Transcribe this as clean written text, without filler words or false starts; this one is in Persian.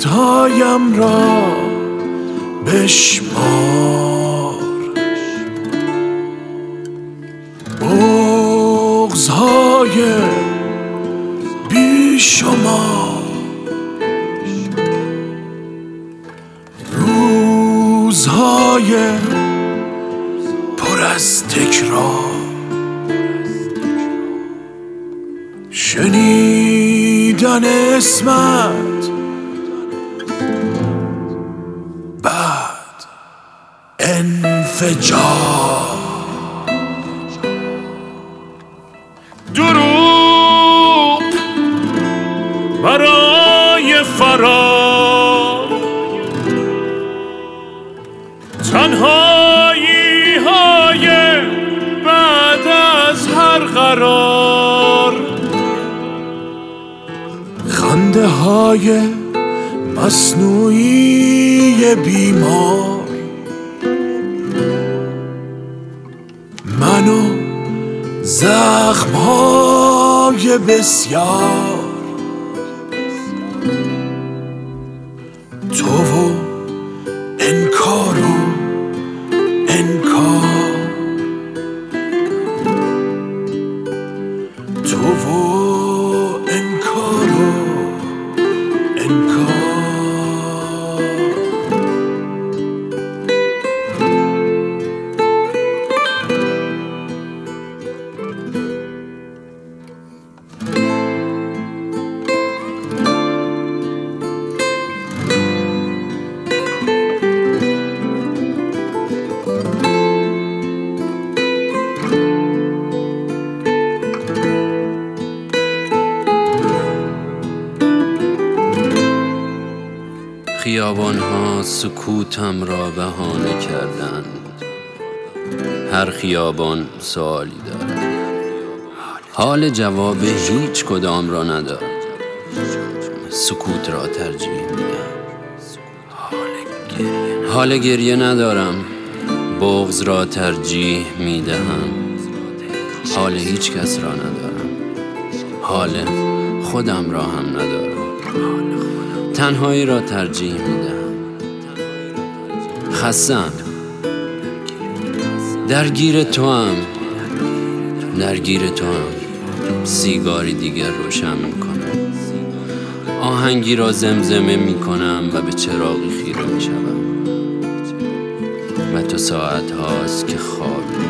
امیدهایم را بشمار، بغض‌های بیشمار، روزهای پر از تکرار، شنیدن اسمت بعد انفجار. دروغ برای فرار، تنهایی های بعد از هر قرار، خنده های مصنوعی بیمار، من و زخم های بسیار، تو و انکار و انکار، تو و انکار و انکار. خیابان‌ها سکوتم را بهانه کردند، هر خیابان سوالی دارد، حال جواب هیچ کدام را ندارم، سکوت را ترجیح میدم. حال گریه ندارم، بغض را ترجیح میدهم. حال هیچ کس را ندارم، حال خودم را هم ندارم. تنهایی را ترجیح میدم. خستم، درگیر تو هم، سیگاری دیگر روشن میکنم، آهنگی را زمزمه میکنم و به چراغی خیره میشوم و تو ساعت هاست که خواب